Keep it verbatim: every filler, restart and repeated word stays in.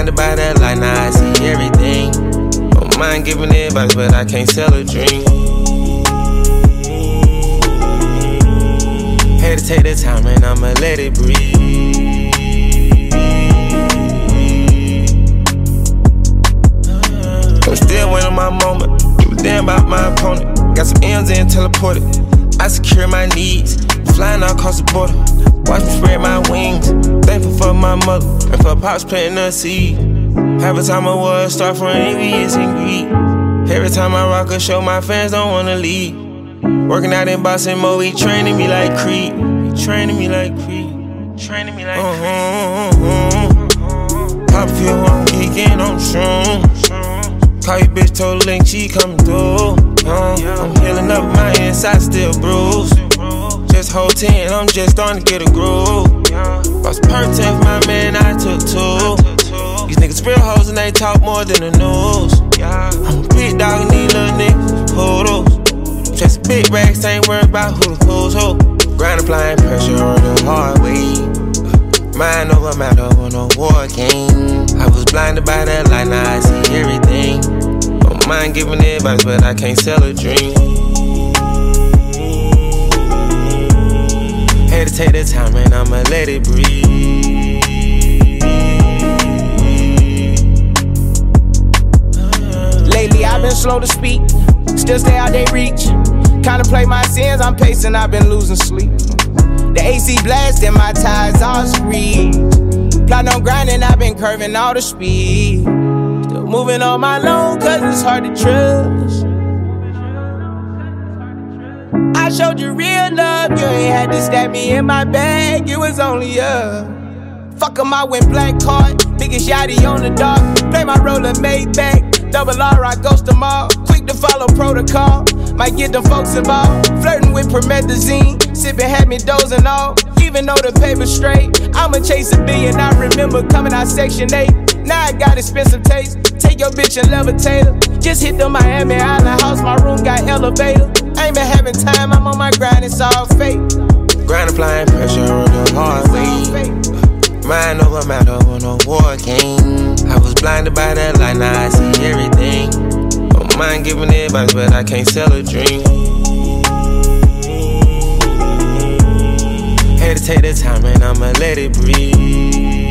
blinded by that light, now I see everything. Don't mind giving advice, but I can't sell a dream. Had to take the time and I'ma let it breathe. I'm still waiting on my moment. Give a damn about my opponent. Got some M's in teleported. I secure my needs. Flying all across the border. Watch me spread my wings. Thankful for my mother and for pops planting a seed. Half the time I was start from envious and greed. Every time I rock a show, my fans don't wanna leave. Working out in Boston, Mo, he training me like Creed. He training me like Creed. Training me like Creed. Uh-huh. Pop feel I'm geeking, I'm strong. Call your bitch, told the link, she coming through. Uh, I'm healing up, my inside still bruised. Just hold ten, I'm just starting to get a groove. Lost per ten, my man, I took two. These niggas real hoes and they talk more than the news. I'm a big dog and these little niggas poodles. Just big racks, ain't worried about who the who's who. Grind applying pressure on the hard way. Mind over matter on a war game. I was blinded by that light, now I see everything. Don't mind giving advice, but I can't sell a dream. Had to take the time and I'ma let it breathe. Lately I've been slow to speak, still stay out they reach. Contemplate my sins, I'm pacing, I've been losing sleep. The A C blasting, my tires all squeezed. Plotting on grinding, I've been curving all the speed. Still moving on my loan, cause it's hard to trust. I showed you real love, you ain't had to stab me in my bag, it was only up. Fuck 'em, I went black card, biggest yachty on the dock. Play my role of Maybach, double R, I ghost them all. Quick to follow protocol, might get them folks involved. Flirting with promethazine, sipping had me dozing off. Even though the paper's straight, I'ma chase a billion. I remember coming out section eight, now I got expensive taste. Take your bitch and levitate her. Just hit the Miami Island house, my room got elevator. Ain't been having time, I'm on my grind, it's all fake. Grind applying pressure on the hard way. Mind over matter on a war game. I was blinded by that light, now I see everything. Don't mind giving advice, but I can't sell a dream. Had to take the time and I'ma let it breathe.